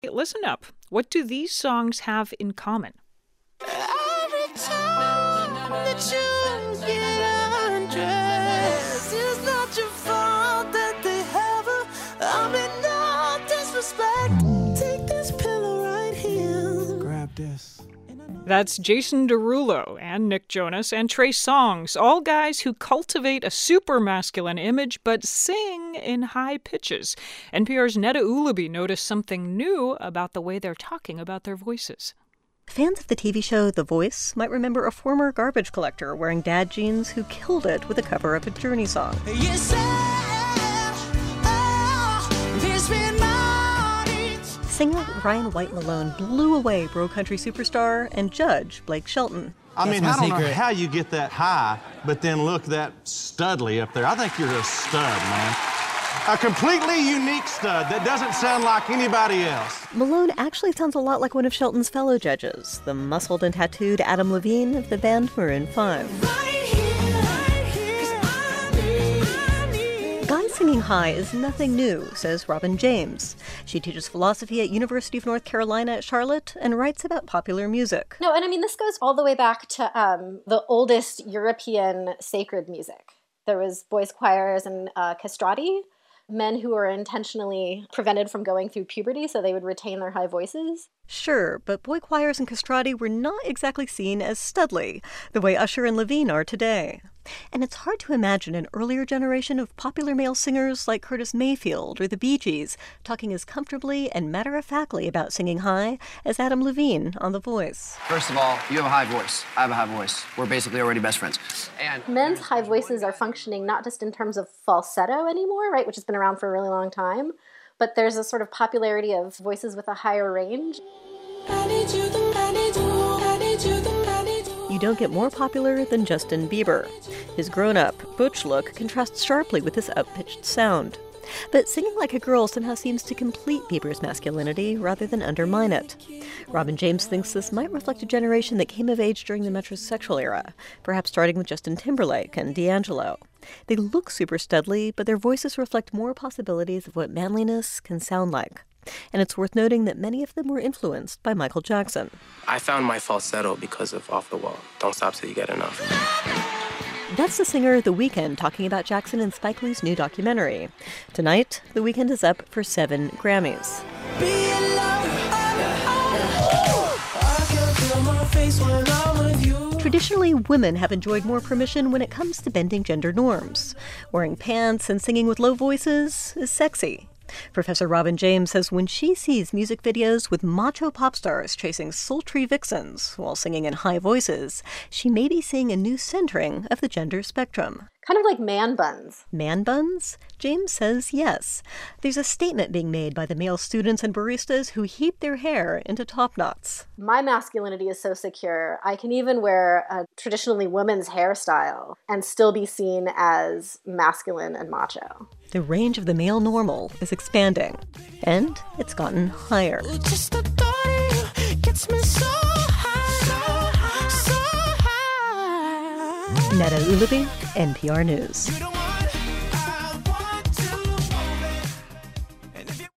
Listen up. What do these songs have in common? Every time that you get undressed, it's not your fault that they have a, I mean, no disrespect. Take this pillow right here. Grab this. That's Jason Derulo and Nick Jonas and Trey Songz, all guys who cultivate a super masculine image but sing in high pitches. NPR's Neda Ulaby noticed something new about the way they're talking about their voices. Fans of the TV show The Voice might remember a former garbage collector wearing dad jeans who killed it with a cover of a Journey song. Singer Ryan White Malone blew away bro country superstar and judge Blake Shelton. I mean, I don't know how you get that high, but then look that studly up there. I think you're a stud, man. A completely unique stud that doesn't sound like anybody else. Malone actually sounds a lot like one of Shelton's fellow judges, the muscled and tattooed Adam Levine of the band Maroon 5. Guys singing high is nothing new, says Robin James. She teaches philosophy at University of North Carolina at Charlotte and writes about popular music. No, and I mean, this goes all the way back to the oldest European sacred music. There was boys' choirs and castrati, men who were intentionally prevented from going through puberty so they would retain their high voices. Sure, but boy choirs and castrati were not exactly seen as studly, the way Usher and Levine are today. And it's hard to imagine an earlier generation of popular male singers like Curtis Mayfield or the Bee Gees talking as comfortably and matter-of-factly about singing high as Adam Levine on The Voice. First of all, you have a high voice. I have a high voice. We're basically already best friends. And men's high voices are functioning not just in terms of falsetto anymore, right, which has been around for a really long time, but there's a sort of popularity of voices with a higher range. You don't get more popular than Justin Bieber. His grown-up, butch look contrasts sharply with this up-pitched sound. But singing like a girl somehow seems to complete Bieber's masculinity rather than undermine it. Robin James thinks this might reflect a generation that came of age during the metrosexual era, perhaps starting with Justin Timberlake and D'Angelo. They look super studly, but their voices reflect more possibilities of what manliness can sound like. And it's worth noting that many of them were influenced by Michael Jackson. I found my falsetto because of Off the Wall. Don't stop till you get enough. That's the singer The Weeknd talking about Jackson in Spike Lee's new documentary. Tonight, The Weeknd is up for 7 Grammys. Traditionally, women have enjoyed more permission when it comes to bending gender norms. Wearing pants and singing with low voices is sexy. Professor Robin James says when she sees music videos with macho pop stars chasing sultry vixens while singing in high voices, she may be seeing a new centering of the gender spectrum. Kind of like man buns. Man buns? James says yes. There's a statement being made by the male students and baristas who heap their hair into top knots. My masculinity is so secure, I can even wear a traditionally woman's hairstyle and still be seen as masculine and macho. The range of the male normal is expanding, and it's gotten higher. Just the thought of you gets me so high, so high. Neda Ulaby, NPR News.